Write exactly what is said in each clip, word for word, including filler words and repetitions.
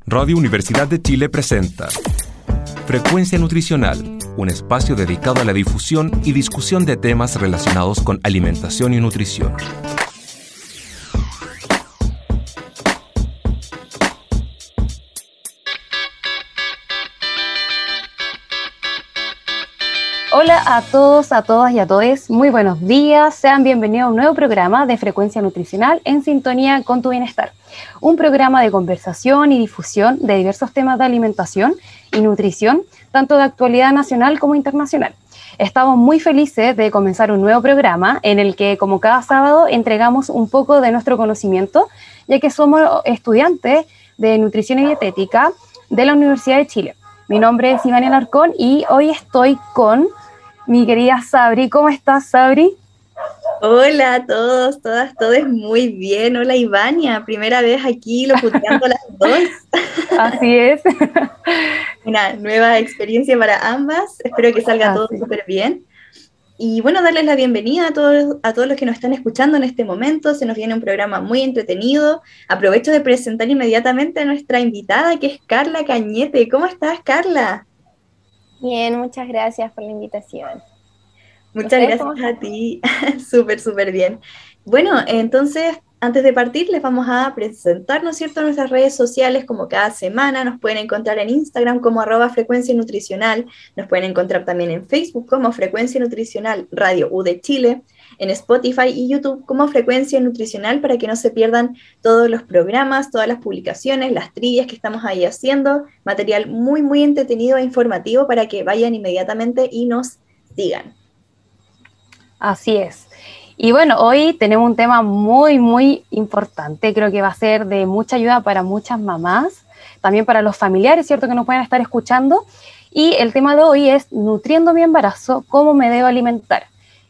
Radio Universidad de Chile presenta Frecuencia Nutricional, un espacio dedicado a la difusión y discusión de temas relacionados con alimentación y nutrición. Hola a todos, a todas y a todes, muy buenos días, sean bienvenidos a un nuevo programa de Frecuencia Nutricional en sintonía con tu bienestar. Un programa de conversación y difusión de diversos temas de alimentación y nutrición, tanto de actualidad nacional como internacional. Estamos muy felices de comenzar un nuevo programa en el que, como cada sábado, entregamos un poco de nuestro conocimiento, ya que somos estudiantes de nutrición y dietética de la Universidad de Chile. Mi nombre es Ivania Alarcón y hoy estoy con mi querida Sabri. ¿Cómo estás, Sabri? Hola a todos, todas, todos muy bien. Hola, Ivania, primera vez aquí locuteando las dos. Así es. Una nueva experiencia para ambas. Espero que salga todo súper bien. Y bueno, darles la bienvenida a todos, a todos los que nos están escuchando en este momento. Se nos viene un programa muy entretenido. Aprovecho de presentar inmediatamente a nuestra invitada, que es Carla Cañete. ¿Cómo estás, Carla? Bien, muchas gracias por la invitación. Muchas gracias a ti. Súper, súper bien. Bueno, entonces, antes de partir, les vamos a presentar, ¿no es cierto?, nuestras redes sociales, como cada semana. Nos pueden encontrar en Instagram como arroba Frecuencia Nutricional. Nos pueden encontrar también en Facebook como Frecuencia Nutricional Radio U de Chile. En Spotify y YouTube como Frecuencia Nutricional, para que no se pierdan todos los programas, todas las publicaciones, las trivias que estamos ahí haciendo. Material muy, muy entretenido e informativo para que vayan inmediatamente y nos sigan. Así es. Y bueno, hoy tenemos un tema muy, muy importante. Creo que va a ser de mucha ayuda para muchas mamás, también para los familiares, ¿cierto?, que nos pueden estar escuchando. Y el tema de hoy es nutriendo mi embarazo, ¿cómo me debo alimentar?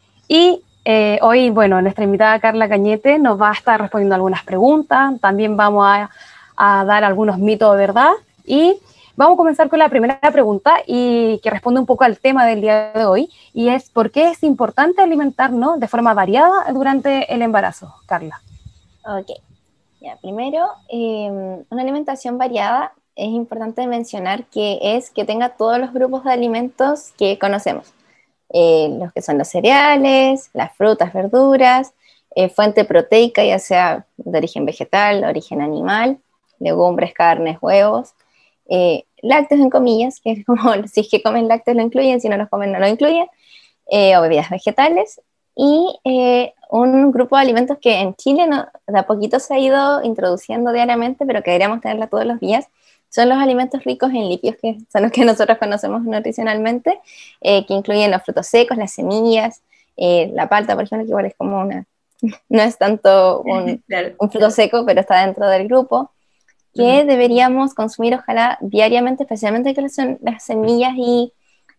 Y eh, hoy, bueno, nuestra invitada Carla Cañete nos va a estar respondiendo algunas preguntas. También vamos a, a dar algunos mitos de verdad. Y vamos a comenzar con la primera pregunta y que responde un poco al tema del día de hoy, y es ¿por qué es importante alimentarnos de forma variada durante el embarazo, Carla? Ok, ya, primero, eh, una alimentación variada es importante mencionar que es que tenga todos los grupos de alimentos que conocemos, eh, los que son los cereales, las frutas, verduras, eh, fuente proteica, ya sea de origen vegetal, origen animal, legumbres, carnes, huevos, Eh, lácteos en comillas, que es como si es que comen lácteos lo incluyen, si no los comen no lo incluyen, eh, o bebidas vegetales, y eh, un grupo de alimentos que en Chile no, de a poquito se ha ido introduciendo diariamente, pero que deberíamos tenerla todos los días, son los alimentos ricos en lípidos, que son los que nosotros conocemos nutricionalmente, eh, que incluyen los frutos secos, las semillas, eh, la palta, por ejemplo, que igual es como una, no es tanto un, claro. un fruto seco, pero está dentro del grupo, que deberíamos consumir ojalá diariamente, especialmente que son las semillas y,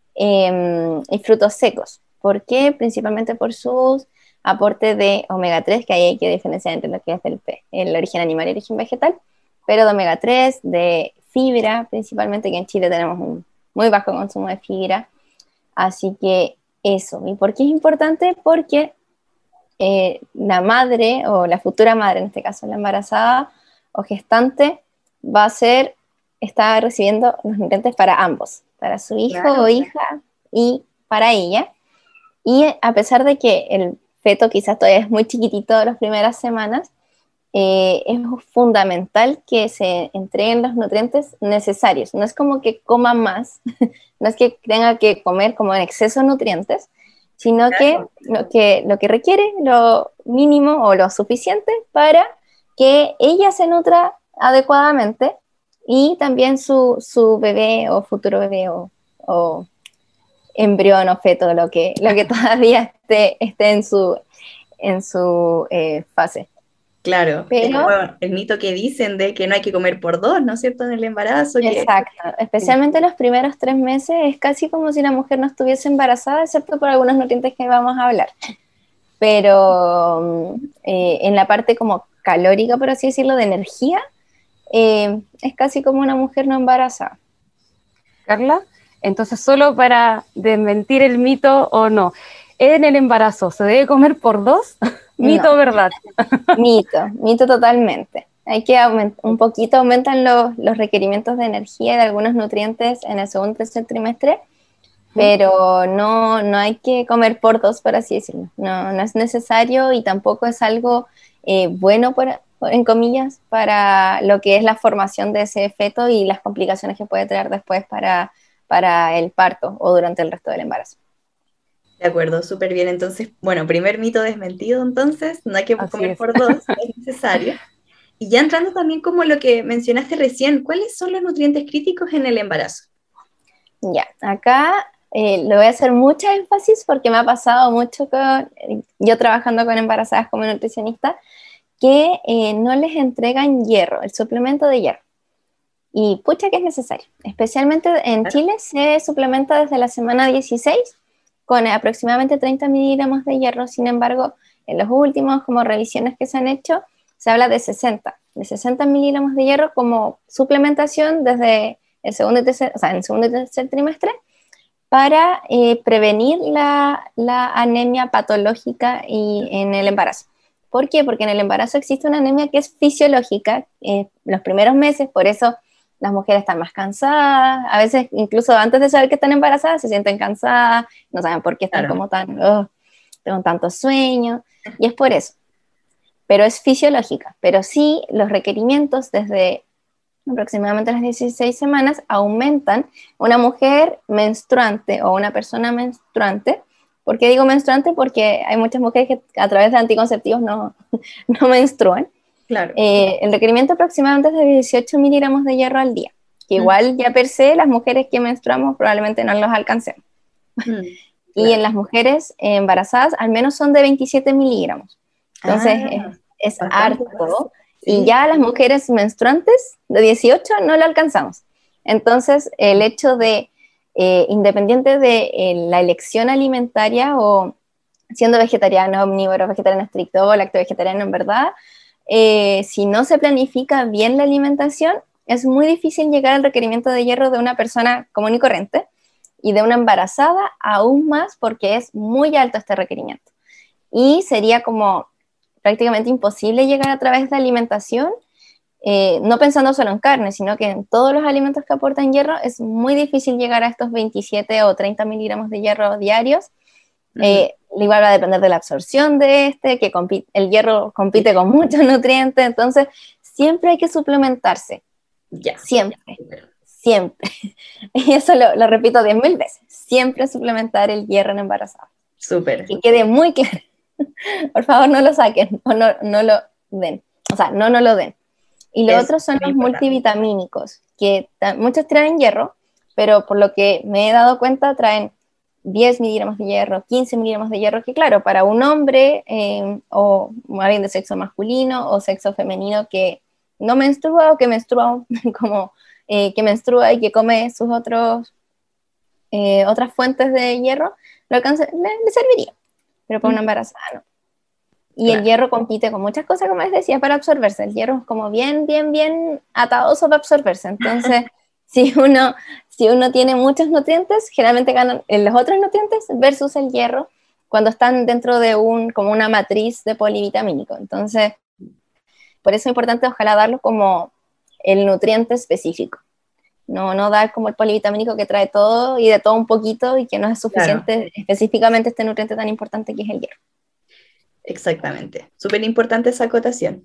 eh, y frutos secos. ¿Por qué? Principalmente por sus aportes de omega tres, que ahí hay que diferenciar entre lo que es el, el origen animal y el origen vegetal, pero de omega tres, de fibra, principalmente, que en Chile tenemos un muy bajo consumo de fibra. Así que eso. ¿Y por qué es importante? Porque eh, la madre, o la futura madre, en este caso la embarazada o gestante, va a ser, está recibiendo los nutrientes para ambos, para su hijo claro. o hija y para ella. Y a pesar de que el feto quizás todavía es muy chiquitito las primeras semanas, eh, es fundamental que se entreguen los nutrientes necesarios. No es como que coma más, no es que tenga que comer como en exceso de nutrientes, sino claro. que, lo que lo que requiere, lo mínimo o lo suficiente para que ella se nutra adecuadamente y también su, su bebé o futuro bebé o, o embrión o feto, lo que, lo que todavía esté, esté en su, en su eh, fase. Claro, pero el mito que dicen de que no hay que comer por dos, ¿no es cierto?, en el embarazo. Exacto, que... especialmente los primeros tres meses es casi como si la mujer no estuviese embarazada, excepto por algunos nutrientes que vamos a hablar. Pero eh, en la parte como calórica, por así decirlo, de energía, eh, es casi como una mujer no embarazada. Carla, entonces solo para desmentir el mito o no, en el embarazo, ¿se debe comer por dos? ¿Mito o no. verdad? Mito, mito totalmente. hay que aumentar, un poquito aumentan los, los requerimientos de energía de algunos nutrientes en el segundo y tercer trimestre, pero no, no hay que comer por dos, por así decirlo. No, no es necesario y tampoco es algo eh, bueno, por, por, en comillas, para lo que es la formación de ese feto y las complicaciones que puede traer después para, para el parto o durante el resto del embarazo. De acuerdo, súper bien. Entonces, bueno, primer mito desmentido, entonces, no hay que Así comer es. por dos, no es necesario. Y ya entrando también como lo que mencionaste recién, ¿cuáles son los nutrientes críticos en el embarazo? Ya, acá eh, le voy a hacer mucha énfasis porque me ha pasado mucho con, yo trabajando con embarazadas como nutricionista, que eh, no les entregan hierro, el suplemento de hierro. Y pucha que es necesario. Especialmente en Chile se suplementa desde la semana dieciséis con aproximadamente treinta miligramos de hierro. Sin embargo, en los últimos como revisiones que se han hecho, se habla de sesenta, de sesenta miligramos de hierro como suplementación desde el segundo y tercer, o sea, en el segundo y tercer trimestre para eh, prevenir la, la anemia patológica y en el embarazo. ¿Por qué? Porque en el embarazo existe una anemia que es fisiológica en eh, los primeros meses, por eso las mujeres están más cansadas, a veces incluso antes de saber que están embarazadas se sienten cansadas, no saben por qué están claro. como tan, oh, tengo tanto sueño, y es por eso. Pero es fisiológica, pero sí los requerimientos desde aproximadamente las dieciséis semanas aumentan. Una mujer menstruante o una persona menstruante, ¿por qué digo menstruante? Porque hay muchas mujeres que a través de anticonceptivos no, no menstruan. Claro. Eh, el requerimiento aproximadamente es de dieciocho miligramos de hierro al día, que mm. igual ya per se las mujeres que menstruamos probablemente no los alcancemos. Mm, claro. Y en las mujeres embarazadas al menos son de veintisiete miligramos. Entonces ah, es, es harto. Sí. Y ya las mujeres menstruantes de dieciocho no lo alcanzamos. Entonces el hecho de, eh, independiente de eh, la elección alimentaria o siendo vegetariano, omnívoro, vegetariano estricto o lacto-vegetariano en verdad, Eh, si no se planifica bien la alimentación, es muy difícil llegar al requerimiento de hierro de una persona común y corriente y de una embarazada aún más porque es muy alto este requerimiento. Y sería como prácticamente imposible llegar a través de alimentación, eh, no pensando solo en carne, sino que en todos los alimentos que aportan hierro es muy difícil llegar a estos veintisiete o treinta miligramos de hierro diarios. Uh-huh. Eh, igual va a depender de la absorción de este, que compite, el hierro compite con muchos nutrientes, entonces siempre hay que suplementarse, ya. siempre, siempre, y eso lo, lo repito diez mil veces, siempre suplementar el hierro en embarazada. Súper. Que quede muy claro, por favor no lo saquen, o no, no lo den, o sea, no, no lo den. Y lo es otro son los importante. multivitamínicos, que muchos traen hierro, pero por lo que me he dado cuenta traen diez miligramos de hierro, quince miligramos de hierro, que claro, para un hombre eh, o alguien de sexo masculino o sexo femenino que no menstrua o que menstrua como eh, que menstrua y que come sus otros eh, otras fuentes de hierro, lo alcanza, le, le serviría, pero para una embarazada no. Y claro. El hierro compite con muchas cosas, como les decía, para absorberse. El hierro es como bien, bien, bien atadoso para absorberse, entonces si uno, si uno tiene muchos nutrientes, generalmente ganan los otros nutrientes versus el hierro cuando están dentro de un, como una matriz de polivitamínico. Entonces, por eso es importante ojalá darlo como el nutriente específico. No, no dar como el polivitamínico que trae todo y de todo un poquito y que no es suficiente claro. específicamente este nutriente tan importante que es el hierro. Exactamente. Súper importante esa acotación.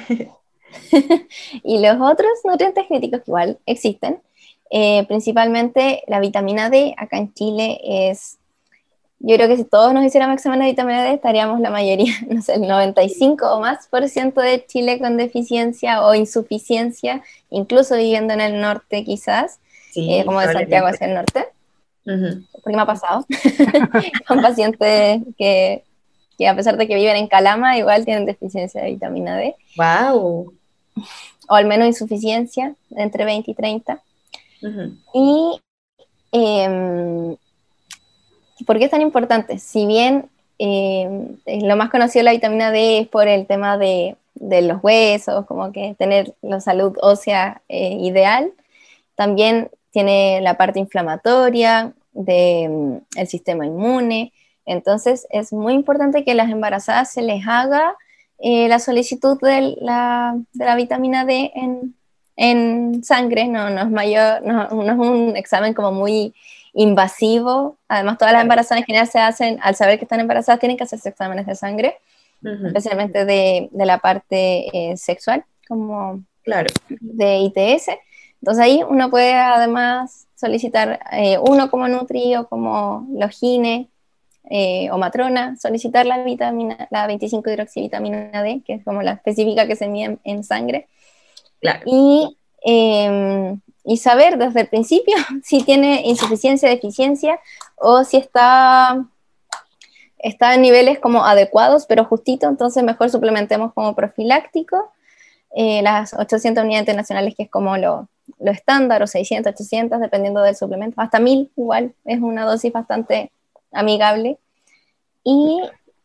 Y los otros nutrientes críticos que igual existen, Eh, principalmente la vitamina D, acá en Chile es, yo creo que si todos nos hiciéramos examen de vitamina D estaríamos la mayoría, no sé, el noventa y cinco o más por ciento de Chile con deficiencia o insuficiencia, incluso viviendo en el norte quizás, sí, eh, como de Santiago hacia el norte, uh-huh. Porque me ha pasado, con pacientes que, que a pesar de que viven en Calama igual tienen deficiencia de vitamina D. ¡Wow! O al menos insuficiencia, entre veinte y treinta. Uh-huh. Y eh, ¿por qué es tan importante? Si bien eh, lo más conocido de la vitamina D es por el tema de, de los huesos, como que tener la salud ósea eh, ideal, también tiene la parte inflamatoria del de, sistema inmune. Entonces es muy importante que a las embarazadas se les haga eh, la solicitud de la, de la vitamina D en, en sangre, no, no, es mayor, no, no es un examen como muy invasivo. Además, todas las embarazadas en general se hacen, al saber que están embarazadas, tienen que hacerse exámenes de sangre, uh-huh. especialmente de, de la parte eh, sexual, como claro. de I T S. Entonces ahí uno puede además solicitar, eh, uno como Nutri o como Logine eh, o Matrona, solicitar la vitamina, la veinticinco hidroxivitamina D, que es como la específica que se mide en, en sangre. Claro. Y, eh, y saber desde el principio si tiene insuficiencia, deficiencia, o si está, está en niveles como adecuados, pero justito, entonces mejor suplementemos como profiláctico. Eh, las ochocientas unidades internacionales, que es como lo, lo estándar, o seiscientas, ochocientas, dependiendo del suplemento, hasta mil igual, es una dosis bastante amigable, y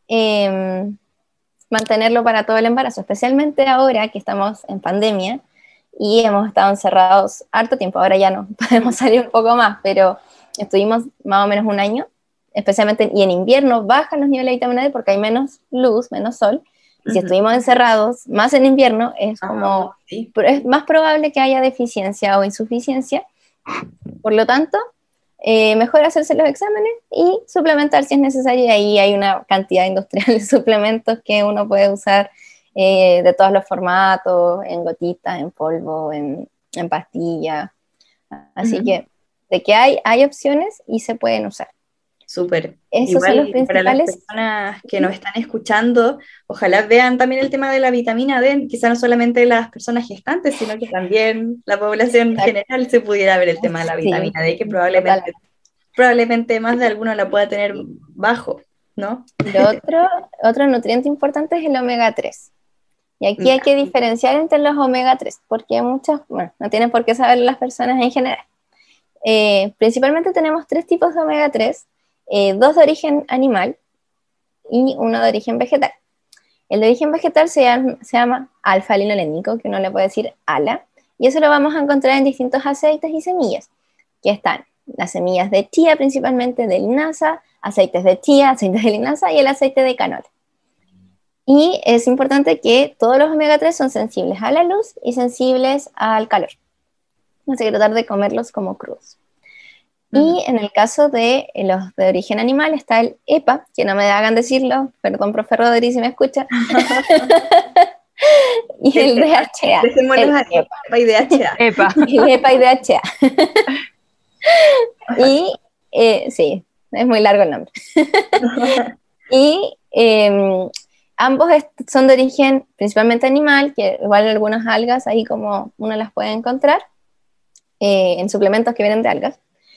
eh, mantenerlo para todo el embarazo, especialmente ahora que estamos en pandemia y hemos estado encerrados harto tiempo. Ahora ya no podemos salir un poco más, pero estuvimos más o menos un año, especialmente, y en invierno bajan los niveles de vitamina D porque hay menos luz, menos sol. Y si uh-huh. estuvimos encerrados, más en invierno, es como, uh-huh, sí. es más probable que haya deficiencia o insuficiencia. Por lo tanto, eh, mejor hacerse los exámenes y suplementar si es necesario. Y ahí hay una cantidad industrial de suplementos que uno puede usar eh, de todos los formatos, en gotitas, en polvo, en, en pastilla. Así uh-huh. que, de que hay, hay opciones y se pueden usar. Súper. Esos Igual, son los principales. Para las personas que nos están escuchando, ojalá vean también el tema de la vitamina D, quizá no solamente las personas gestantes, sino que también la población Exacto. general se pudiera ver el tema de la vitamina sí. D, que probablemente, probablemente más de alguno la pueda tener bajo, ¿no? Lo otro, otro nutriente importante es el omega tres. Y aquí ya. hay que diferenciar entre los omega tres, porque hay muchas, bueno, no tienen por qué saber las personas en general. Eh, principalmente tenemos tres tipos de omega tres. Eh, dos de origen animal y uno de origen vegetal. El de origen vegetal se llama, se llama alfa-linolénico, que uno le puede decir ala, y eso lo vamos a encontrar en distintos aceites y semillas, que están las semillas de chía, principalmente de linaza, aceites de chía, aceites de linaza y el aceite de canola. Y es importante que todos los omega tres son sensibles a la luz y sensibles al calor. Así que tratar de comerlos como crudos. Y en el caso de los de origen animal está el E P A, que no me hagan decirlo, perdón, profe Rodri, si me escucha. Y el D H A. Dejémoslo ahí, E P A y D H A. E P A. El E P A y D H A. Y, eh, sí, es muy largo el nombre. Y eh, ambos son de origen principalmente animal, que igual algunas algas, ahí como uno las puede encontrar, eh, en suplementos que vienen de algas.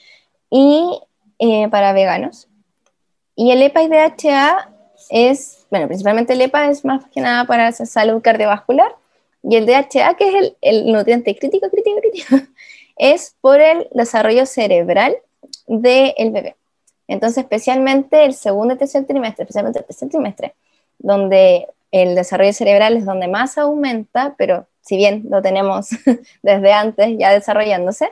Y eh, para veganos. Y el E P A y D H A es, bueno, principalmente el E P A es más que nada para esa salud cardiovascular, y el D H A, que es el, el nutriente crítico, crítico, crítico, es por el desarrollo cerebral del bebé. Entonces, especialmente el segundo y tercer trimestre, especialmente el tercer trimestre, donde el desarrollo cerebral es donde más aumenta, pero si bien lo tenemos desde antes ya desarrollándose,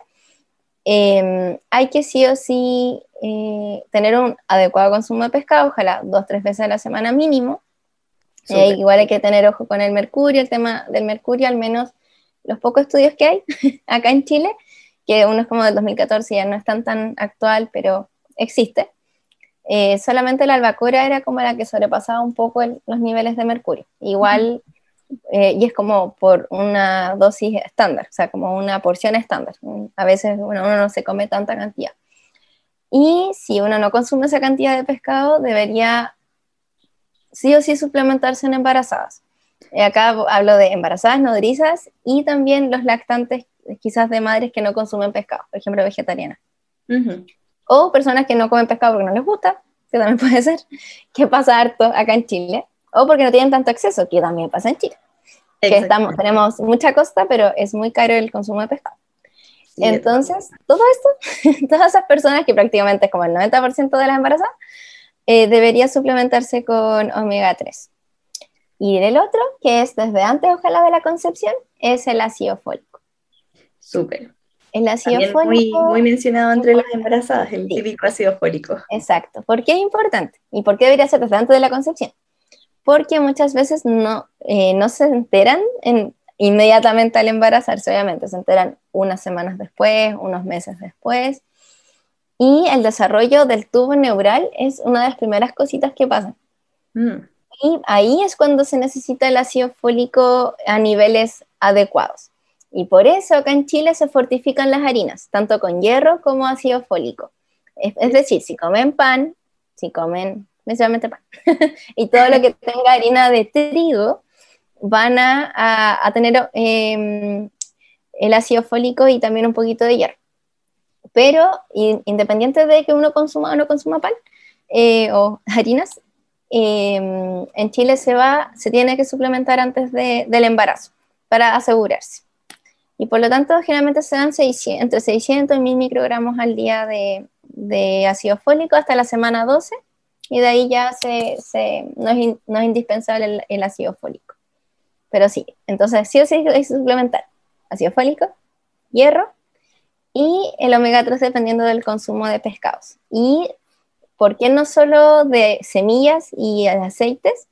Eh, hay que sí o sí eh, tener un adecuado consumo de pescado, ojalá dos o tres veces a la semana mínimo. Eh, igual hay que tener ojo con el mercurio, el tema del mercurio, al menos los pocos estudios que hay acá en Chile, que uno es como del dos mil catorce, ya no es tan, tan actual, pero existe. Eh, solamente la albacora era como la que sobrepasaba un poco el, los niveles de mercurio. Igual... Uh-huh. Eh, y es como por una dosis estándar, o sea, como una porción estándar. A veces bueno, uno no se come tanta cantidad. Y si uno no consume esa cantidad de pescado, debería sí o sí suplementarse en embarazadas. Eh, acá hablo de embarazadas, nodrizas y también los lactantes, quizás de madres que no consumen pescado, por ejemplo, vegetarianas. Uh-huh. O personas que no comen pescado porque no les gusta, que también puede ser, que pasa harto acá en Chile. O porque no tienen tanto acceso, que también pasa en Chile. Que estamos, tenemos mucha costa, pero es muy caro el consumo de pescado. Sí, entonces, todo esto, todas esas personas, que prácticamente es como el noventa por ciento de las embarazadas, eh, debería suplementarse con omega tres. Y el otro, que es desde antes, ojalá, de la concepción, es el ácido fólico. Súper. El ácido También fólico... Muy, muy mencionado entre las embarazadas, el sí. típico ácido fólico. Exacto. ¿Por qué es importante? ¿Y por qué debería ser desde antes de la concepción? porque muchas veces no, eh, no se enteran en, inmediatamente al embarazarse, obviamente, se enteran unas semanas después, unos meses después, y el desarrollo del tubo neural es una de las primeras cositas que pasan. Mm. Y ahí es cuando se necesita el ácido fólico a niveles adecuados. Y por eso acá en Chile se fortifican las harinas, tanto con hierro como ácido fólico. Es, es decir, si comen pan, si comen principalmente pan, y todo lo que tenga harina de trigo, van a, a, a tener eh, el ácido fólico y también un poquito de hierro. Pero independiente de que uno consuma o no consuma pan eh, o harinas, eh, en Chile se, va, se tiene que suplementar antes de, del embarazo para asegurarse. Y por lo tanto, generalmente se dan seiscientos, entre seiscientos y mil microgramos al día de, de ácido fólico hasta la semana doce, y de ahí ya se, se, no, es in, no es indispensable el, el ácido fólico. Pero sí, entonces sí o sí hay que suplementar ácido fólico, hierro, y el omega tres dependiendo del consumo de pescados. ¿Y por qué no solo de semillas y aceites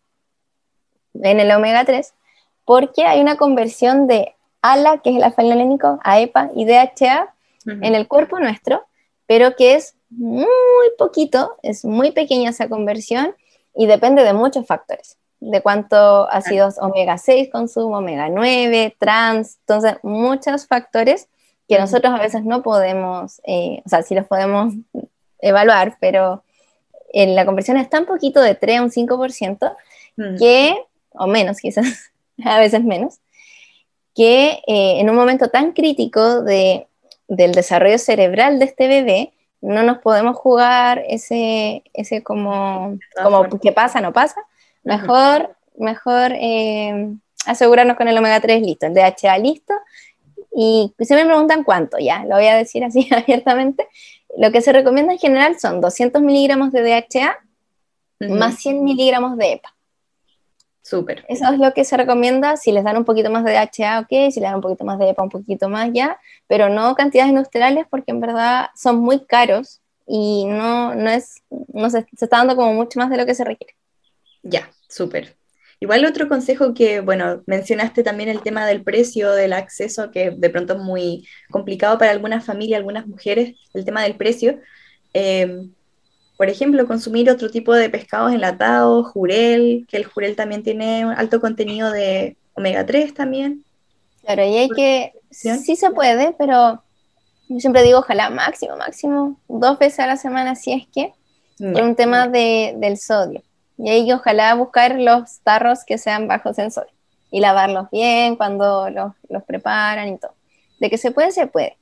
en el omega tres? Porque hay una conversión de A L A, que es el alfa-linolénico, a E P A y D H A uh-huh. en el cuerpo nuestro, pero que es muy poquito, es muy pequeña esa conversión y depende de muchos factores, de cuánto ácidos omega seis consumo, omega nueve, trans, entonces muchos factores que uh-huh. nosotros a veces no podemos, eh, o sea, sí los podemos evaluar, pero en la conversión es tan poquito, de tres a un cinco por ciento, uh-huh. que, o menos quizás, a veces menos, que eh, en un momento tan crítico de, del desarrollo cerebral de este bebé, no nos podemos jugar ese, ese como, como que pasa, no pasa, mejor, uh-huh. mejor eh, asegurarnos con el omega tres listo, el D H A listo, y se me preguntan cuánto, ya, lo voy a decir así abiertamente, lo que se recomienda en general son doscientos miligramos de D H A uh-huh. más cien miligramos de E P A. Súper. Eso es lo que se recomienda. Si les dan un poquito más de D H A, ok, si les dan un poquito más de E P A, un poquito más ya, pero no cantidades industriales porque en verdad son muy caros y no, no es, no se, se está dando como mucho más de lo que se requiere. Ya, súper. Igual otro consejo que, bueno, mencionaste también el tema del precio, del acceso, que de pronto es muy complicado para algunas familias, algunas mujeres, el tema del precio. Eh, Por ejemplo, consumir otro tipo de pescados enlatados, jurel, que el jurel también tiene alto contenido de omega tres también. Claro, y hay que, sí se puede, pero yo siempre digo, ojalá máximo, máximo, dos veces a la semana, si es que, yeah. por un tema de, del sodio. Y ahí ojalá buscar los tarros que sean bajos en sodio, y lavarlos bien cuando los, los preparan y todo. De que se puede, se puede.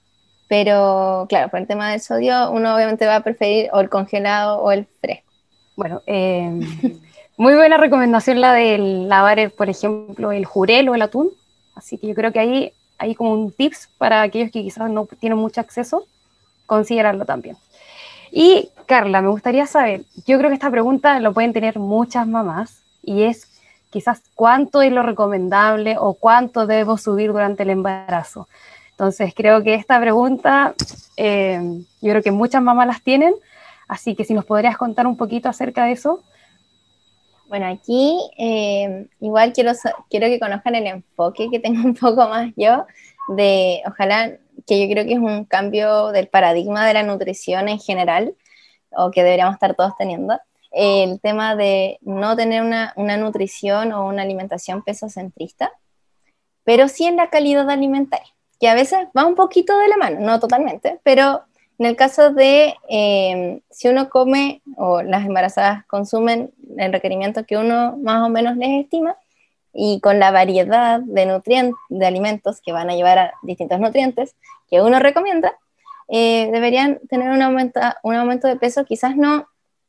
Pero, claro, por el tema del sodio, uno obviamente va a preferir o el congelado o el fresco. Bueno, eh, muy buena recomendación la de lavar, el, por ejemplo, el jurel o el atún. Así que yo creo que ahí hay como un tips para aquellos que quizás no tienen mucho acceso, considerarlo también. Y, Carla, me gustaría saber, yo creo que esta pregunta lo pueden tener muchas mamás, y es quizás cuánto es lo recomendable o cuánto debo subir durante el embarazo. Entonces, creo que esta pregunta, eh, yo creo que muchas mamás las tienen, así que si nos podrías contar un poquito acerca de eso. Bueno, aquí eh, igual quiero, quiero que conozcan el enfoque que tengo un poco más yo, de ojalá, que yo creo que es un cambio del paradigma de la nutrición en general, o que deberíamos estar todos teniendo, el tema de no tener una, una nutrición o una alimentación pesocentrista, pero sí en la calidad alimentaria, que a veces va un poquito de la mano, no totalmente, pero en el caso de eh, si uno come o las embarazadas consumen el requerimiento que uno más o menos les estima, y con la variedad de nutrientes, de alimentos que van a llevar a distintos nutrientes que uno recomienda, eh, deberían tener un aumento, un aumento de peso, quizás no,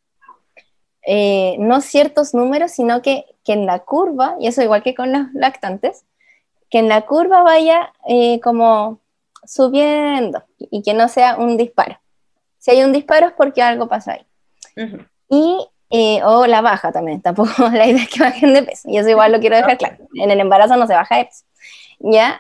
eh, no ciertos números, sino que, que en la curva, y eso igual que con los lactantes, que en la curva vaya eh, como subiendo y que no sea un disparo. Si hay un disparo es porque algo pasa ahí. Uh-huh. Y, eh, o la baja también, tampoco la idea es que bajen de peso, y eso igual lo quiero dejar claro. En el embarazo no se baja de peso. ¿Ya?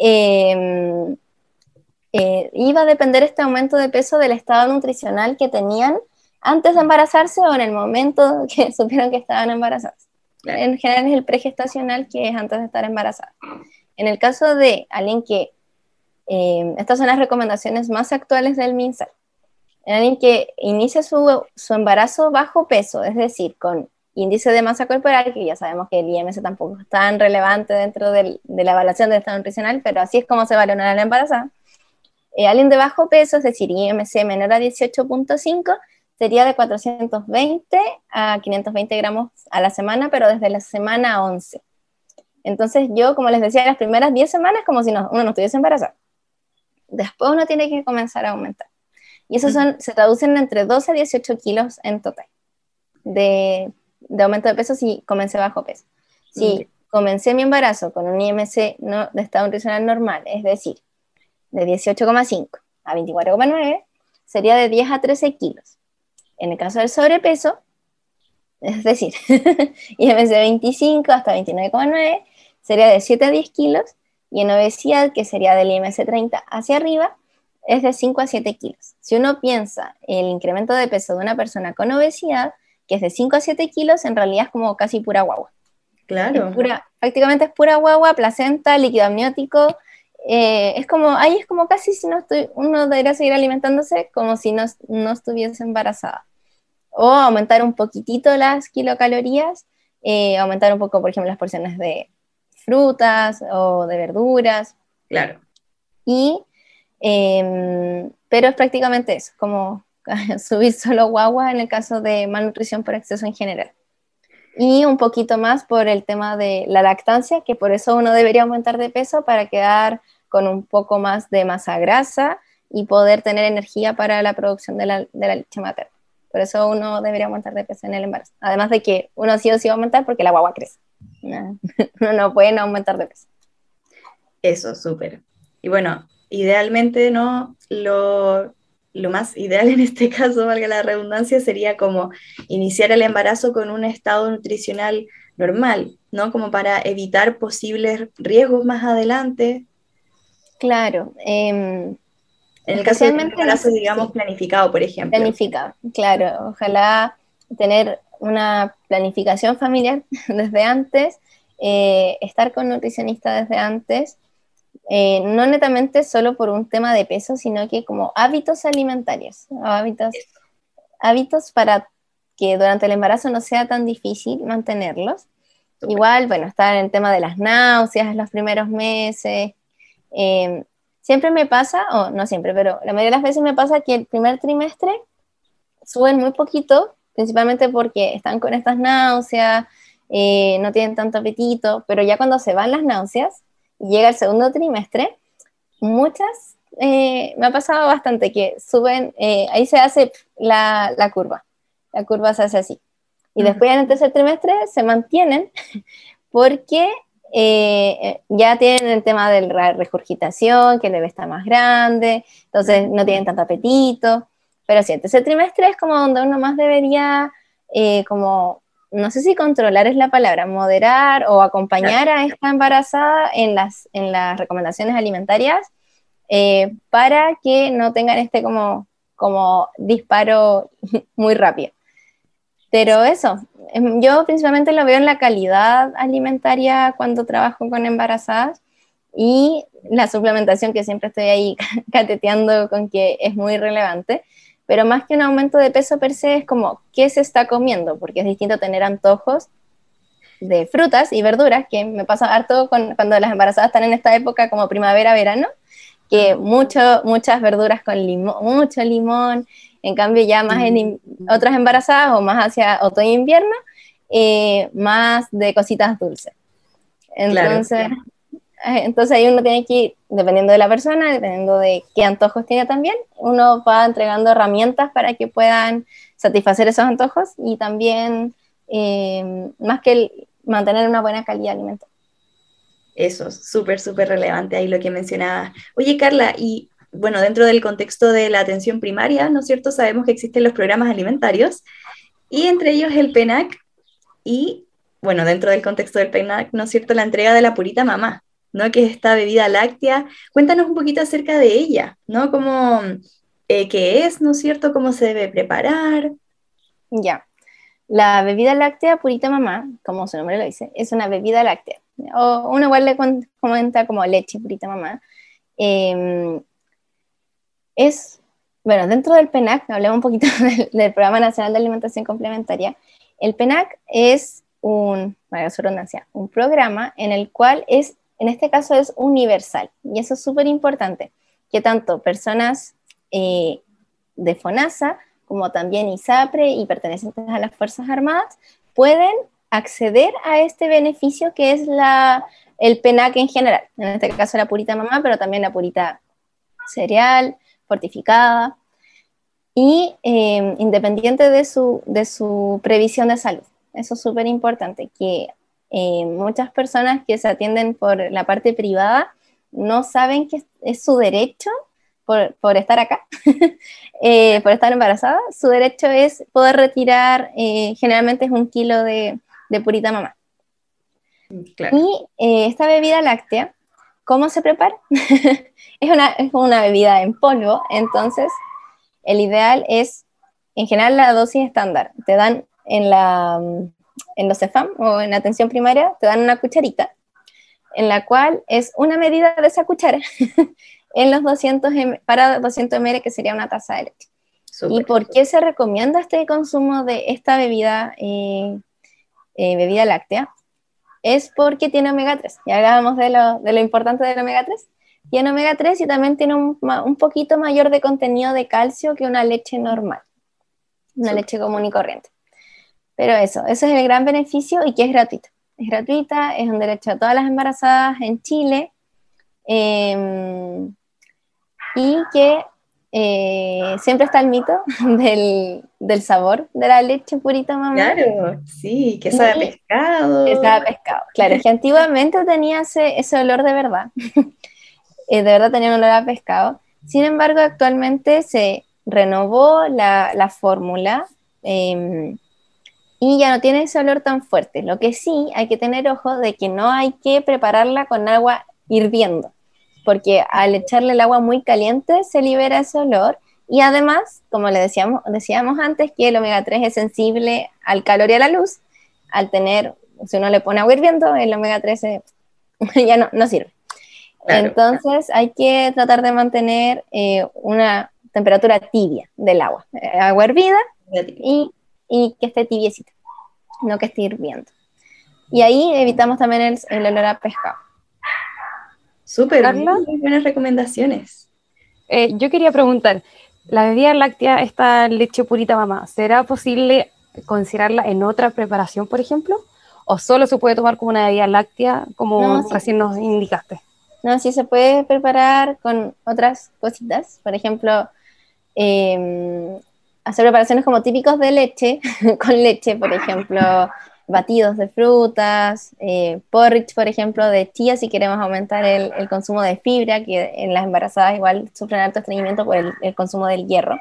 Eh, eh, iba a depender este aumento de peso del estado nutricional que tenían antes de embarazarse o en el momento que supieron que estaban embarazadas. Claro. En general es el pregestacional, que es antes de estar embarazada. En el caso de alguien que, eh, estas son las recomendaciones más actuales del MinSal, en alguien que inicia su, su embarazo bajo peso, es decir, con índice de masa corporal, que ya sabemos que el I M C tampoco es tan relevante dentro del, de la evaluación del estado nutricional, pero así es como se valora a la embarazada. Eh, alguien de bajo peso, es decir, I M C menor a dieciocho punto cinco, sería de cuatrocientos veinte a quinientos veinte gramos a la semana, pero desde la semana once. Entonces yo, como les decía, las primeras diez semanas como si no, uno no estuviese embarazado. Después uno tiene que comenzar a aumentar. Y esos son, se traducen entre doce a dieciocho kilos en total de, de aumento de peso si comencé bajo peso. Si okay. comencé mi embarazo con un I M C no, de estado nutricional normal, es decir, de dieciocho coma cinco a veinticuatro coma nueve, sería de diez a trece kilos. En el caso del sobrepeso, es decir, I M C veinticinco hasta veintinueve coma nueve, sería de siete a diez kilos, y en obesidad, que sería del I M C treinta hacia arriba, es de cinco a siete kilos. Si uno piensa el incremento de peso de una persona con obesidad, que es de cinco a siete kilos, en realidad es como casi pura guagua. Claro. Es pura, prácticamente es pura guagua, placenta, líquido amniótico. Eh, es como, ahí es como casi si no estoy, uno debería seguir alimentándose como si no, no estuviese embarazada. O aumentar un poquitito las kilocalorías, eh, aumentar un poco, por ejemplo, las porciones de frutas o de verduras. Claro. Y, eh, pero es prácticamente eso, como subir solo guagua en el caso de malnutrición por exceso en general. Y un poquito más por el tema de la lactancia, que por eso uno debería aumentar de peso para quedar con un poco más de masa grasa y poder tener energía para la producción de la, de la leche materna. Por eso uno debería aumentar de peso en el embarazo. Además de que uno sí o sí va a aumentar porque la guagua crece. No, uno no puede no aumentar de peso. Eso, súper. Y bueno, idealmente, ¿no? Lo, lo más ideal en este caso, valga la redundancia, sería como iniciar el embarazo con un estado nutricional normal, ¿no? Como para evitar posibles riesgos más adelante. Claro. Eh, en el caso de un embarazo, digamos, sí, planificado, por ejemplo. Planificado, claro. Ojalá tener una planificación familiar desde antes, eh, estar con nutricionista desde antes, eh, no netamente solo por un tema de peso, sino que como hábitos alimentarios, hábitos, hábitos para que durante el embarazo no sea tan difícil mantenerlos. Super. Igual, bueno, está en el tema de las náuseas en los primeros meses. Eh, siempre me pasa, o no siempre, pero la mayoría de las veces me pasa que el primer trimestre suben muy poquito, principalmente porque están con estas náuseas, eh, no tienen tanto apetito, pero ya cuando se van las náuseas y llega el segundo trimestre, muchas, eh, me ha pasado bastante que suben, eh, ahí se hace la, la curva, la curva se hace así. Y uh-huh. después en el tercer trimestre se mantienen porque eh, ya tienen el tema de la regurgitación, que el bebé está más grande, entonces no tienen tanto apetito. Pero sí, el tercer trimestre es como donde uno más debería, eh, como, no sé si controlar es la palabra, moderar o acompañar a esta embarazada en las, en las recomendaciones alimentarias eh, para que no tengan este como, como disparo muy rápido. Pero eso, yo principalmente lo veo en la calidad alimentaria cuando trabajo con embarazadas y la suplementación, que siempre estoy ahí cateteando con que es muy relevante. Pero más que un aumento de peso per se es como qué se está comiendo, porque es distinto tener antojos de frutas y verduras, que me pasa harto con, cuando las embarazadas están en esta época como primavera, verano, que mucho, muchas verduras con limón, mucho limón, en cambio ya más en otras embarazadas o más hacia otoño e invierno, eh, más de cositas dulces. Entonces... Claro. Entonces ahí uno tiene que ir, dependiendo de la persona, dependiendo de qué antojos tiene también, uno va entregando herramientas para que puedan satisfacer esos antojos y también, eh, más que el, mantener una buena calidad alimentaria. Eso, súper, súper relevante ahí lo que mencionabas. Oye, Carla, y bueno, dentro del contexto de la atención primaria, ¿no es cierto? Sabemos que existen los programas alimentarios y entre ellos el P E N A C y, bueno, dentro del contexto del P E N A C, ¿no es cierto? La entrega de la Purita Mamá, ¿no? Que es esta bebida láctea. Cuéntanos un poquito acerca de ella, ¿no? Cómo, eh, qué es, ¿no es cierto? Cómo se debe preparar. Ya. La bebida láctea Purita Mamá, como su nombre lo dice, es una bebida láctea. O uno igual le comenta como leche Purita Mamá. Eh, es, bueno, dentro del P E N A C, hablemos un poquito del, del Programa Nacional de Alimentación Complementaria. El P E N A C es un, bueno, es redundancia, un programa en el cual es, en este caso es universal. Y eso es súper importante, que tanto personas eh, de FONASA como también ISAPRE y pertenecientes a las Fuerzas Armadas pueden acceder a este beneficio que es la, el P E N A C en general. En este caso la Purita Mamá, pero también la Purita cereal, fortificada, y eh, independiente de su, de su previsión de salud. Eso es súper importante, que eh, muchas personas que se atienden por la parte privada no saben que es su derecho por, por estar acá, eh, por estar embarazada. Su derecho es poder retirar, eh, generalmente es un kilo de, de Purita Mamá. Claro. Y eh, esta bebida láctea, ¿cómo se prepara? es, una, es una bebida en polvo, entonces el ideal es, en general, la dosis estándar. Te dan en, la, en los CEFAM o en la atención primaria, te dan una cucharita, en la cual es una medida de esa cuchara en los doscientos mililitros, para doscientos mililitros, que sería una taza de leche. Super. ¿Y por qué se recomienda este consumo de esta bebida, eh, eh, bebida láctea? Es porque tiene omega tres. Ya hablábamos de lo, de lo importante del omega tres. Tiene omega tres y también tiene un, un poquito mayor de contenido de calcio que una leche normal, una sí. leche común y corriente. Pero eso, eso es el gran beneficio, y que es gratuita. Es gratuita, es un derecho a todas las embarazadas en Chile, eh, y que eh, siempre está el mito del, del sabor de la leche Purita Mamá. Claro, sí, que sabe a pescado. Que sabe a pescado, claro, que antiguamente tenía ese, ese olor de verdad. De verdad tenía un olor a pescado. Sin embargo, actualmente se renovó la, la fórmula eh, y ya no tiene ese olor tan fuerte. Lo que sí hay que tener ojo de que no hay que prepararla con agua hirviendo, porque al echarle el agua muy caliente se libera ese olor, y además, como le decíamos, decíamos antes, que el omega tres es sensible al calor y a la luz. Al tener, si uno le pone agua hirviendo, el omega tres se, ya no, no sirve. Claro. Entonces hay que tratar de mantener eh, una temperatura tibia del agua, eh, agua hervida y, y que esté tibiecita, no que esté hirviendo. Y ahí evitamos también el, el olor a pescado. Súper, muy buenas recomendaciones. Eh, yo quería preguntar, la bebida láctea, esta leche Purita Mamá, ¿será posible considerarla en otra preparación, por ejemplo? ¿O solo se puede tomar como una bebida láctea, como no, sí. recién nos indicaste? No, sí se puede preparar con otras cositas. Por ejemplo, eh, hacer preparaciones como típicos de leche, con leche, por ejemplo, batidos de frutas, eh, porridge, por ejemplo, de chía, si queremos aumentar el, el consumo de fibra, que en las embarazadas igual sufren alto estreñimiento por el, el consumo del hierro.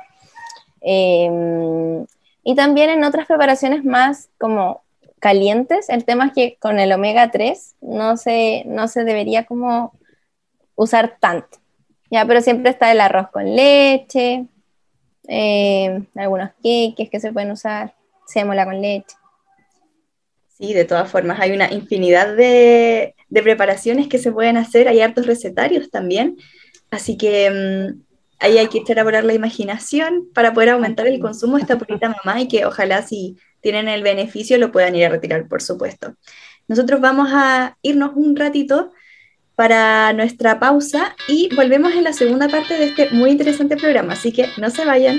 Eh, y también en otras preparaciones más como calientes. El tema es que con el omega tres no se, no se debería como usar tanto, ya, pero siempre está el arroz con leche, eh, algunos queques que se pueden usar, sémola con leche. Sí, de todas formas, hay una infinidad de, de preparaciones que se pueden hacer, hay hartos recetarios también, así que um, ahí hay que echar a volar la imaginación para poder aumentar el consumo de esta Purita Mamá, y que ojalá, si tienen el beneficio, lo puedan ir a retirar, por supuesto. Nosotros vamos a irnos un ratito para nuestra pausa y volvemos en la segunda parte de este muy interesante programa, así que no se vayan.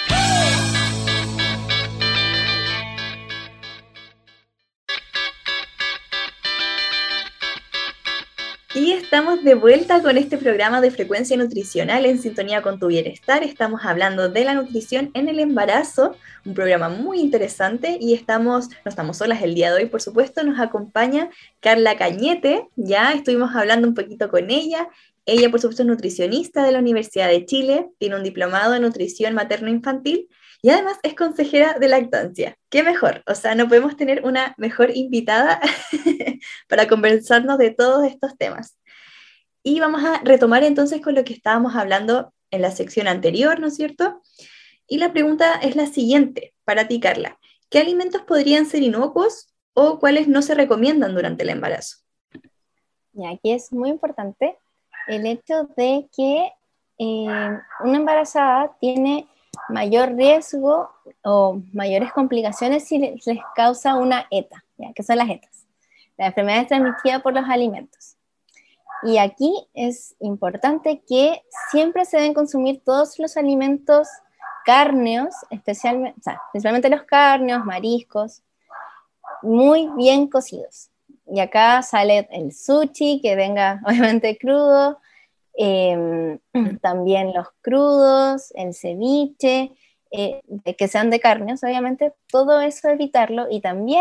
Y estamos de vuelta con este programa de Frecuencia Nutricional en sintonía con tu bienestar. Estamos hablando de la nutrición en el embarazo, un programa muy interesante, y estamos, no estamos solas el día de hoy, por supuesto. Nos acompaña Carla Cañete, ya estuvimos hablando un poquito con ella. Ella, por supuesto, es nutricionista de la Universidad de Chile, tiene un diplomado en nutrición materno-infantil y además es consejera de lactancia. ¡Qué mejor! O sea, no podemos tener una mejor invitada para conversarnos de todos estos temas. Y vamos a retomar entonces con lo que estábamos hablando en la sección anterior, ¿no es cierto? Y la pregunta es la siguiente para ti, Carla. ¿qué alimentos podrían ser inocuos o cuáles no se recomiendan durante el embarazo? Y aquí es muy importante el hecho de que eh, una embarazada tiene mayor riesgo o mayores complicaciones si les, les causa una ETA, ¿ya? ¿Qué son las ETAs? La enfermedad es transmitida por los alimentos. Y aquí es importante que siempre se deben consumir todos los alimentos cárneos, especialmente, o sea, principalmente los cárneos, mariscos, muy bien cocidos. Y acá sale el sushi, que venga obviamente crudo, eh, también los crudos, el ceviche, eh, que sean de cárneos, obviamente, todo eso evitarlo, y también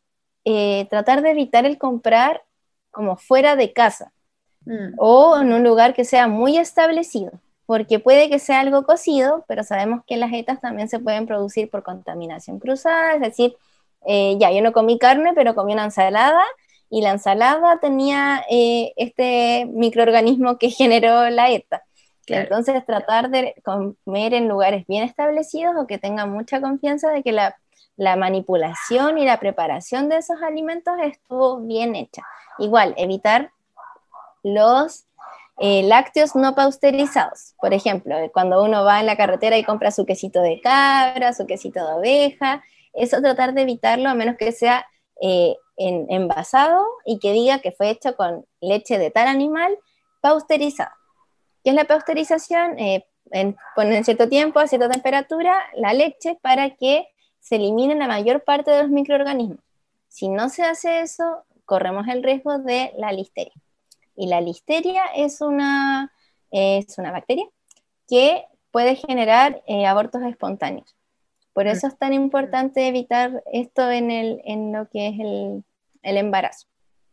eh, tratar de evitar el comprar como fuera de casa, mm. o en un lugar que sea muy establecido, porque puede que sea algo cocido, pero sabemos que las ETAs también se pueden producir por contaminación cruzada, es decir, eh, ya, yo no comí carne, pero comí una ensalada, y la ensalada tenía eh, este microorganismo que generó la ETA. Claro. Entonces, tratar de comer en lugares bien establecidos o que tengan mucha confianza de que la, la manipulación y la preparación de esos alimentos estuvo bien hecha. Igual, evitar los eh, lácteos no pasteurizados. Por ejemplo, cuando uno va en la carretera y compra su quesito de cabra, su quesito de oveja, eso tratar de evitarlo a menos que sea eh, en, envasado y que diga que fue hecho con leche de tal animal pasteurizada. ¿Qué es la pasteurización? Eh, en, ponen cierto tiempo, a cierta temperatura, la leche para que se eliminen la mayor parte de los microorganismos. Si no se hace eso, corremos el riesgo de la listeria. Y la listeria es una, es una bacteria que puede generar eh, abortos espontáneos. Por eso es tan importante evitar esto en, el, en lo que es el, el embarazo.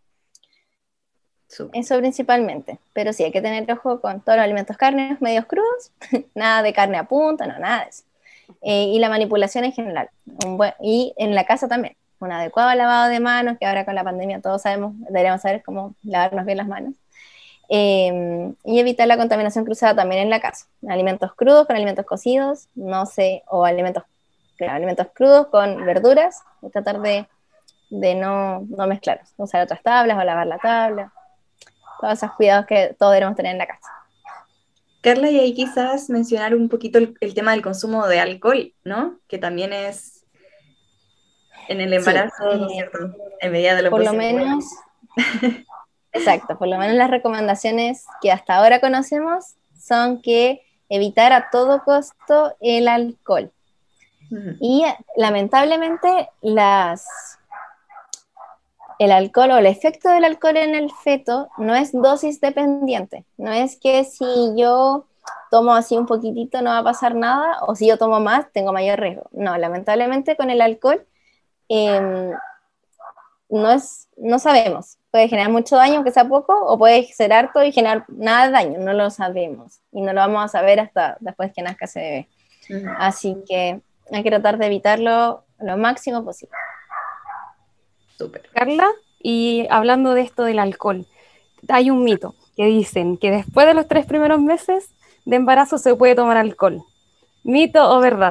Super. Eso principalmente, pero sí hay que tener ojo con todos los alimentos cárneos medios crudos, nada de carne a punta, no, nada de eso. Eh, y la manipulación en general, un buen, y en la casa también, un adecuado lavado de manos, que ahora con la pandemia todos sabemos, deberíamos saber cómo lavarnos bien las manos, eh, y evitar la contaminación cruzada también en la casa, alimentos crudos con alimentos cocidos, no sé, o alimentos, claro, alimentos crudos con verduras, y tratar de, de no, no mezclarlos, usar otras tablas o lavar la tabla. Todos esos cuidados que todos debemos tener en la casa. Carla, y ahí quizás mencionar un poquito el, el tema del consumo de alcohol, ¿no? Que también es en el embarazo, sí, ¿no es cierto? En medida de lo por posible. Lo menos, exacto, por lo menos las recomendaciones que hasta ahora conocemos son que evitar a todo costo el alcohol. Uh-huh. Y lamentablemente las... el alcohol o el efecto del alcohol en el feto no es dosis dependiente, no es que si yo tomo así un poquitito no va a pasar nada, o si yo tomo más tengo mayor riesgo. No, lamentablemente con el alcohol eh, no, es, no sabemos, puede generar mucho daño aunque sea poco, o puede ser harto y generar nada de daño, no lo sabemos, y no lo vamos a saber hasta después que nazca ese bebé. Uh-huh. Así que hay que tratar de evitarlo lo máximo posible. Super. Carla, y hablando de esto del alcohol, hay un mito que dicen que después de los tres primeros meses de embarazo se puede tomar alcohol. ¿Mito o verdad?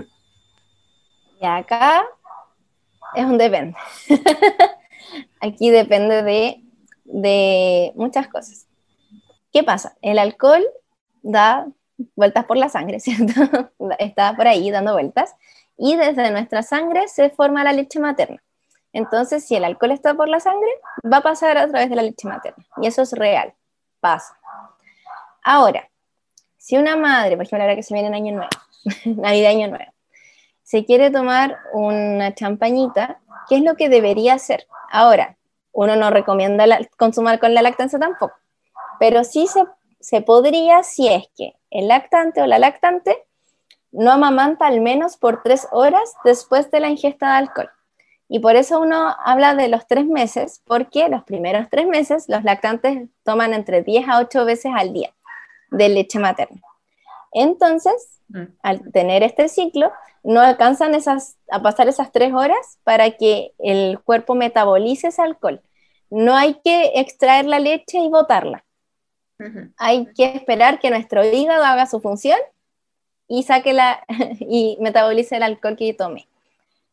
Y acá es un depende. Aquí depende de, de muchas cosas. ¿Qué pasa? El alcohol da vueltas por la sangre, ¿cierto? Está por ahí dando vueltas, y desde nuestra sangre se forma la leche materna. Entonces, si el alcohol está por la sangre, va a pasar a través de la leche materna. Y eso es real, pasa. Ahora, si una madre, por ejemplo, ahora que se viene el año nuevo, Navidad, año nuevo, se quiere tomar una champañita, ¿qué es lo que debería hacer? Ahora, uno no recomienda la, consumir con la lactancia tampoco, pero sí se, se podría si es que el lactante o la lactante no amamanta al menos por tres horas después de la ingesta de alcohol. Y por eso uno habla de los tres meses, porque los primeros tres meses los lactantes toman entre diez a ocho veces al día de leche materna. Entonces, mm. al tener este ciclo, no alcanzan esas, a pasar esas tres horas para que el cuerpo metabolice ese alcohol. No hay que extraer la leche y botarla. Uh-huh. Hay que esperar que nuestro hígado haga su función y saque la y metabolice el alcohol que tome.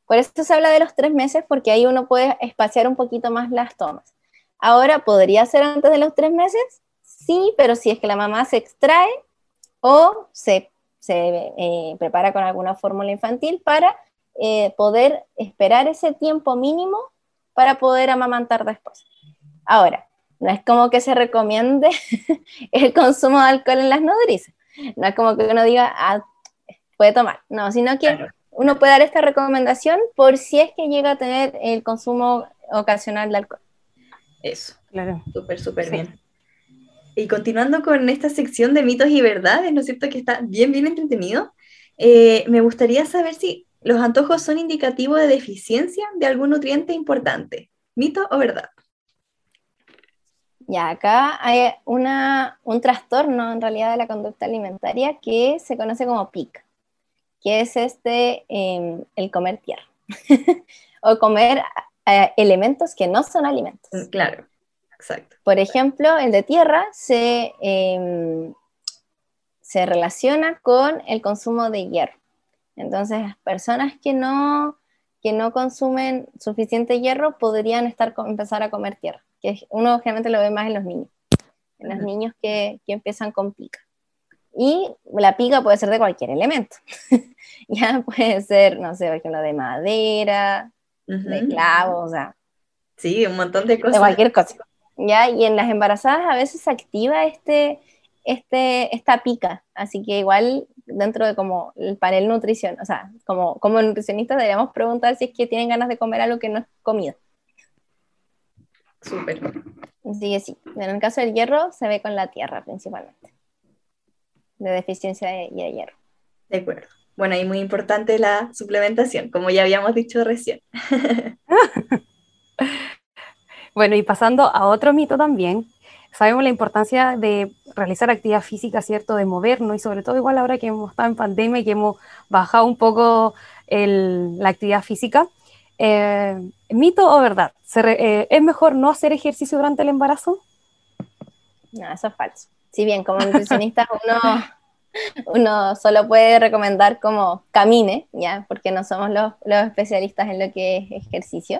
Por eso se habla de los tres meses, porque ahí uno puede espaciar un poquito más las tomas. Ahora, ¿podría ser antes de los tres meses? Sí, pero si es que la mamá se extrae o se, se eh, prepara con alguna fórmula infantil para eh, poder esperar ese tiempo mínimo para poder amamantar después. Ahora, no es como que se recomiende el consumo de alcohol en las nodrizas. No es como que uno diga, ah, puede tomar. No, sino que Claro. uno puede dar esta recomendación por si es que llega a tener el consumo ocasional de alcohol. Eso, Claro. súper, súper Sí. bien. Y continuando con esta sección de mitos y verdades, ¿no es cierto? Que está bien, bien entretenido. Eh, me gustaría saber si los antojos son indicativos de deficiencia de algún nutriente importante. ¿Mito o verdad? Ya, acá hay una, un trastorno en realidad de la conducta alimentaria que se conoce como P I C, que es este, eh, el comer tierra, o comer eh, elementos que no son alimentos. Mm, claro, exacto. Por ejemplo, el de tierra se, eh, se relaciona con el consumo de hierro. Entonces, las personas que no, que no consumen suficiente hierro podrían estar, empezar a comer tierra, que uno generalmente lo ve más en los niños, en los Ujú. niños que, que empiezan con pica. Y la pica puede ser de cualquier elemento. Ya puede ser, no sé, por ejemplo, de madera, Ujú. de clavos, o sea, Sí, un montón de de cosas. cualquier cosa. ¿Ya? Y en las embarazadas a veces se activa este, este, esta pica, así que igual dentro de como el panel nutrición, o sea, como, como nutricionistas deberíamos preguntar si es que tienen ganas de comer algo que no es comida. Súper. Así que sí, en el caso del hierro se ve con la tierra principalmente, de deficiencia de, de hierro. De acuerdo. Bueno, y muy importante la suplementación, como ya habíamos dicho recién. Bueno, y pasando a otro mito también, sabemos la importancia de realizar actividad física, ¿cierto? De movernos y sobre todo igual ahora que hemos estado en pandemia y que hemos bajado un poco el, la actividad física. Eh, ¿Mito o verdad? ¿Se re, eh, ¿Es mejor no hacer ejercicio durante el embarazo? No, eso es falso. Si bien como nutricionista uno, uno solo puede recomendar como camine, ¿ya? Porque no somos los, los especialistas en lo que es ejercicio.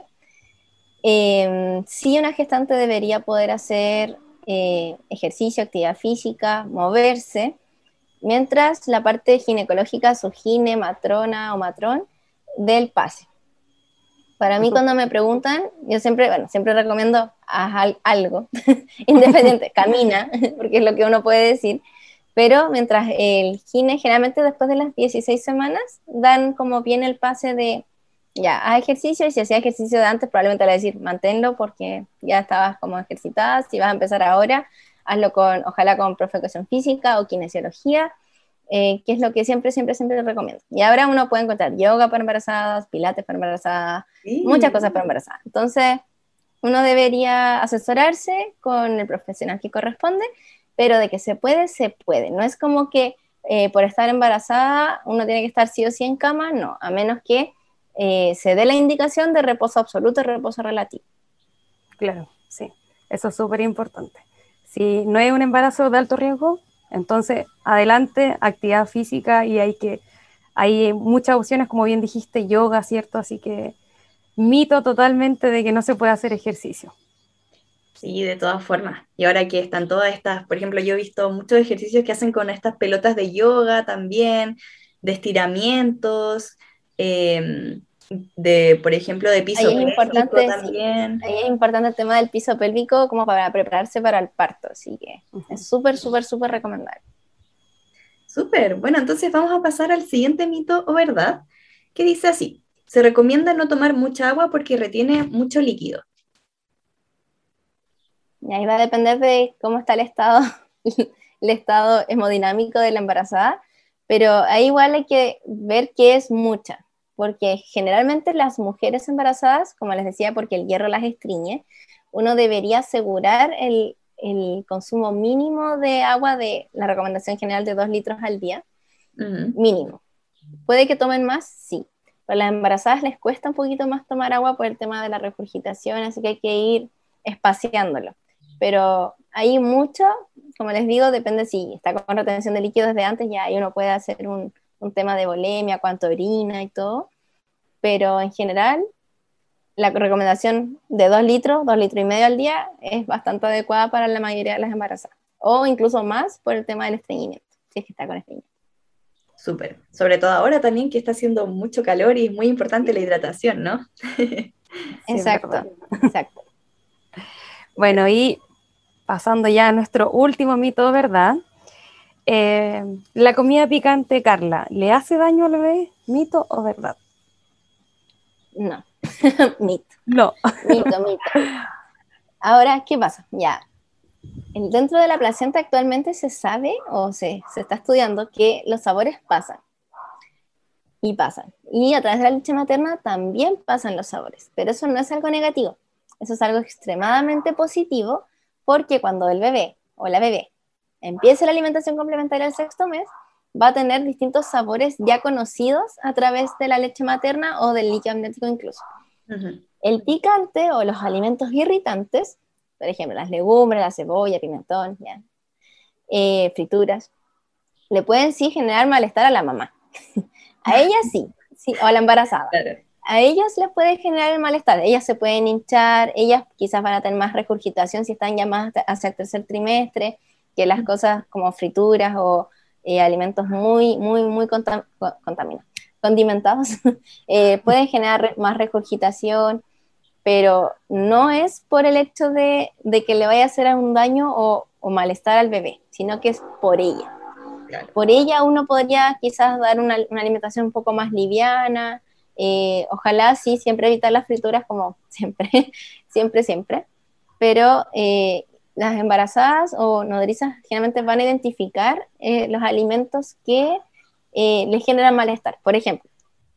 Eh, sí, una gestante debería poder hacer eh, ejercicio, actividad física, moverse, mientras la parte ginecológica, su gine, matrona o matrón, del pase. Para mí cuando me preguntan, yo siempre, bueno, siempre recomiendo haz algo, independiente, camina, porque es lo que uno puede decir, pero mientras el gine, generalmente después de las dieciséis semanas, dan como bien el pase de ya, haz ejercicio, y si hacías ejercicio de antes, probablemente le va a decir, manténlo porque ya estabas como ejercitada. Si vas a empezar ahora, hazlo con, ojalá con profe de educación física o kinesiología, eh, que es lo que siempre, siempre, siempre recomiendo. Y ahora uno puede encontrar yoga para embarazadas, pilates para embarazadas, Sí. muchas cosas para embarazadas. Entonces, uno debería asesorarse con el profesional que corresponde, pero de que se puede, se puede. No es como que eh, por estar embarazada uno tiene que estar sí o sí en cama, no, a menos que Eh, se dé la indicación de reposo absoluto y reposo relativo. Claro, sí, eso es súper importante. Si no hay un embarazo de alto riesgo, entonces adelante, actividad física, y hay que hay muchas opciones, como bien dijiste, yoga, ¿cierto? Así que mito totalmente de que no se puede hacer ejercicio. Sí, de todas formas. Y ahora que están todas estas, por ejemplo, yo he visto muchos ejercicios que hacen con estas pelotas de yoga también, de estiramientos, eh, de, por ejemplo, de piso Ahí es pélvico importante, sí, también. ahí es importante el tema del piso pélvico como para prepararse para el parto, así que uh-huh. es súper, súper, súper recomendable. Súper, bueno, entonces vamos a pasar al siguiente mito o verdad, que dice así, se recomienda no tomar mucha agua porque retiene mucho líquido. Y ahí va a depender de cómo está el estado, el estado hemodinámico de la embarazada, pero ahí igual hay que ver qué es mucha, porque generalmente las mujeres embarazadas, como les decía, porque el hierro las estriñe, uno debería asegurar el, el consumo mínimo de agua, de la recomendación general de dos litros al día, uh-huh. mínimo. ¿Puede que tomen más? Sí. Pero a las embarazadas les cuesta un poquito más tomar agua por el tema de la regurgitación, así que hay que ir espaciándolo. Pero hay mucho, como les digo, depende si está con retención de líquidos desde antes, ya ahí uno puede hacer un, un tema de volemia, cuánto orina y todo, pero en general la recomendación de dos litros, dos litros y medio al día es bastante adecuada para la mayoría de las embarazadas, o incluso más por el tema del estreñimiento, si es que está con estreñimiento. Súper, sobre todo ahora también que está haciendo mucho calor y es muy importante la hidratación, ¿no? Sí, exacto, exacto. Bueno, y pasando ya a nuestro último mito, ¿verdad? Eh, la comida picante, Carla, ¿le hace daño al bebé? ¿Mito o verdad? No, mito. No. Mito, mito. Ahora, ¿qué pasa? Ya, dentro de la placenta actualmente se sabe o se, se está estudiando que los sabores pasan. Y pasan. Y a través de la leche materna también pasan los sabores. Pero eso no es algo negativo. Eso es algo extremadamente positivo, porque cuando el bebé o la bebé empiece la alimentación complementaria al sexto mes, va a tener distintos sabores ya conocidos a través de la leche materna o del líquido amniótico incluso. Uh-huh. El picante o los alimentos irritantes, por ejemplo, las legumbres, la cebolla, pimentón, ya, eh, frituras, le pueden sí generar malestar a la mamá. A ella sí, sí, o a la embarazada. Claro. A ellas les puede generar el malestar, ellas se pueden hinchar, ellas quizás van a tener más regurgitación si están ya más hacia el tercer trimestre, que las cosas como frituras o eh, alimentos muy, muy, muy contam contaminados, condimentados, eh, pueden generar más regurgitación, pero no es por el hecho de, de que le vaya a hacer un daño o, o malestar al bebé, sino que es por ella. Claro. Por ella uno podría quizás dar una, una alimentación un poco más liviana, eh, ojalá sí, siempre evitar las frituras como siempre, siempre, siempre, pero eh, las embarazadas o nodrizas generalmente van a identificar eh, los alimentos que eh, les generan malestar. Por ejemplo,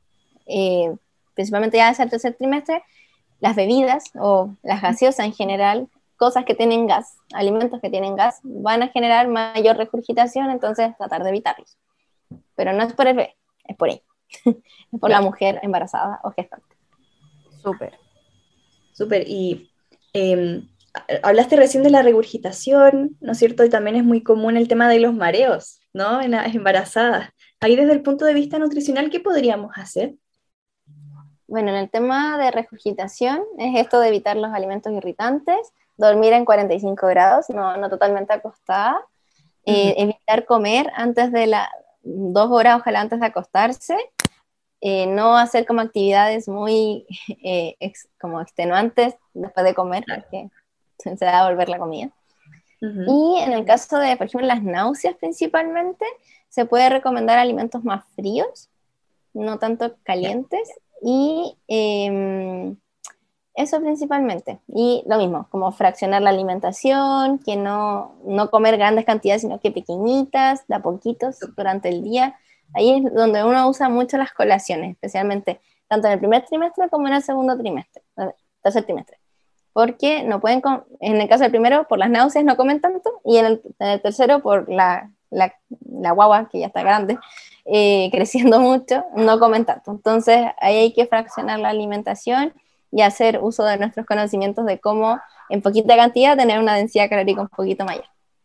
eh, principalmente ya desde el tercer trimestre, las bebidas o las gaseosas en general, cosas que tienen gas, alimentos que tienen gas, van a generar mayor regurgitación, entonces tratar de evitarlos. Pero no es por el bebé, es por ella. Es por la mujer embarazada o gestante. Súper. Súper. Y eh, hablaste recién de la regurgitación, ¿no es cierto? Y también es muy común el tema de los mareos, ¿no? En las embarazadas. Ahí desde el punto de vista nutricional, ¿qué podríamos hacer? Bueno, en el tema de regurgitación es esto de evitar los alimentos irritantes, dormir en cuarenta y cinco grados, no, no totalmente acostada, eh, uh-huh. Evitar comer antes de las dos horas, ojalá antes de acostarse, eh, no hacer como actividades muy eh, ex, como extenuantes después de comer, porque se va a volver la comida. Uh-huh. Y en el caso de, por ejemplo, las náuseas principalmente, se puede recomendar alimentos más fríos, no tanto calientes, yeah. Y eh, eso principalmente. Y lo mismo, como fraccionar la alimentación, que no, no comer grandes cantidades, sino que pequeñitas, de a poquitos durante el día. Ahí es donde uno usa mucho las colaciones, especialmente tanto en el primer trimestre como en el segundo trimestre, tercer trimestre. Porque no pueden, en el caso del primero, por las náuseas no comen tanto, y en el, en el tercero, por la, la, la guagua, que ya está grande, eh, creciendo mucho, no comen tanto. Entonces, ahí hay que fraccionar la alimentación y hacer uso de nuestros conocimientos de cómo, en poquita cantidad, tener una densidad calórica un poquito mayor.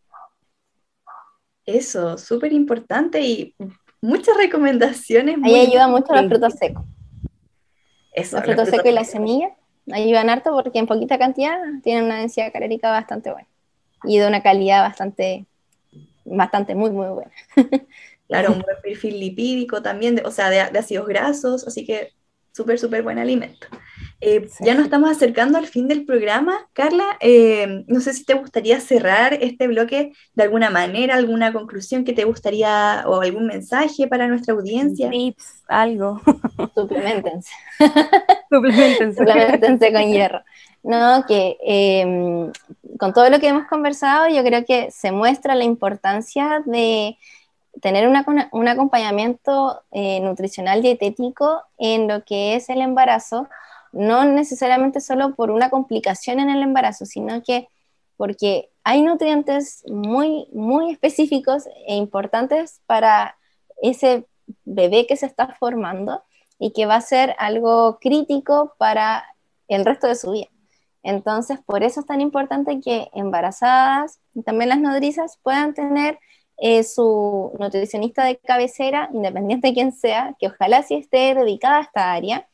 Eso, súper importante y muchas recomendaciones. Ahí muy ayuda mucho los frutos secos. Eso, los frutos secos y las semillas ayudan harto porque en poquita cantidad tienen una densidad calórica bastante buena y de una calidad bastante, bastante muy, muy buena. Claro, un buen perfil lipídico también, de, o sea, de, de ácidos grasos, así que súper, súper buen alimento. Eh, sí. Ya nos estamos acercando al fin del programa. Carla, eh, no sé si te gustaría cerrar este bloque de alguna manera, alguna conclusión que te gustaría, o algún mensaje para nuestra audiencia. Tips, algo. Suplementense. Suplementense. Suplementense con hierro. No, que eh, con todo lo que hemos conversado, yo creo que se muestra la importancia de tener una, un acompañamiento eh, nutricional dietético en lo que es el embarazo, no necesariamente solo por una complicación en el embarazo, sino que porque hay nutrientes muy, muy específicos e importantes para ese bebé que se está formando y que va a ser algo crítico para el resto de su vida. Entonces, por eso es tan importante que embarazadas y también las nodrizas puedan tener eh, su nutricionista de cabecera, independiente de quién sea, que ojalá sí esté dedicada a esta área,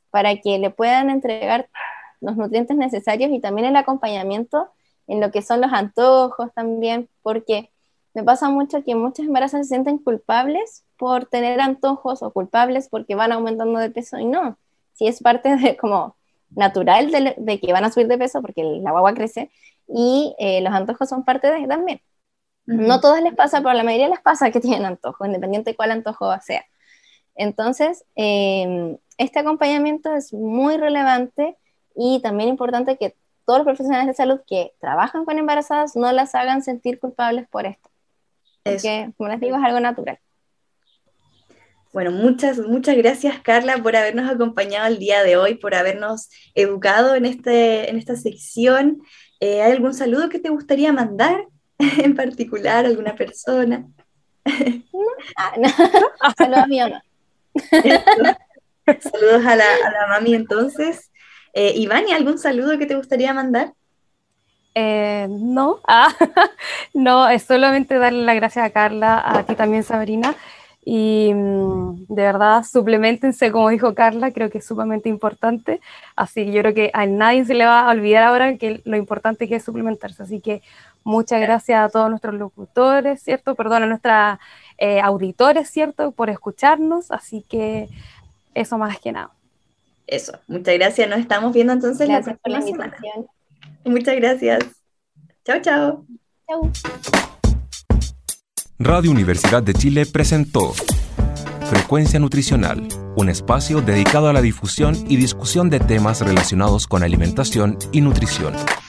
para que le puedan entregar los nutrientes necesarios y también el acompañamiento en lo que son los antojos también, porque me pasa mucho que muchas embarazadas se sienten culpables por tener antojos o culpables porque van aumentando de peso, y no, si es parte de como natural de, de que van a subir de peso porque la guagua crece, y eh, los antojos son parte de también. Uh-huh. No a todas les pasa, pero a la mayoría les pasa que tienen antojos, independiente de cuál antojo sea. Entonces, eh, este acompañamiento es muy relevante y también importante que todos los profesionales de salud que trabajan con embarazadas no las hagan sentir culpables por esto. Porque, Eso. como les digo, es algo natural. Bueno, muchas, muchas gracias, Carla, por habernos acompañado el día de hoy, por habernos educado en, este, en esta sección. Eh, ¿Hay algún saludo que te gustaría mandar en particular, alguna persona? No, ah, no. Saludos a mi mamá. Saludos a la, a la mami, entonces. Eh, Ivani, ¿algún saludo que te gustaría mandar? Eh, no, ah, no, es solamente darle las gracias a Carla, a ti también, Sabrina, y mmm, de verdad, suplementense, como dijo Carla, creo que es sumamente importante, así que yo creo que a nadie se le va a olvidar ahora que lo importante que es suplementarse, así que muchas gracias a todos nuestros locutores, ¿cierto? Perdón, a nuestros eh, auditores, ¿cierto? Por escucharnos, así que eso más que nada. Eso, muchas gracias, nos estamos viendo entonces gracias la próxima por la invitación. semana. Muchas gracias. Chao, chao. Chao. Radio Universidad de Chile presentó Frecuencia Nutricional, un espacio dedicado a la difusión y discusión de temas relacionados con alimentación y nutrición.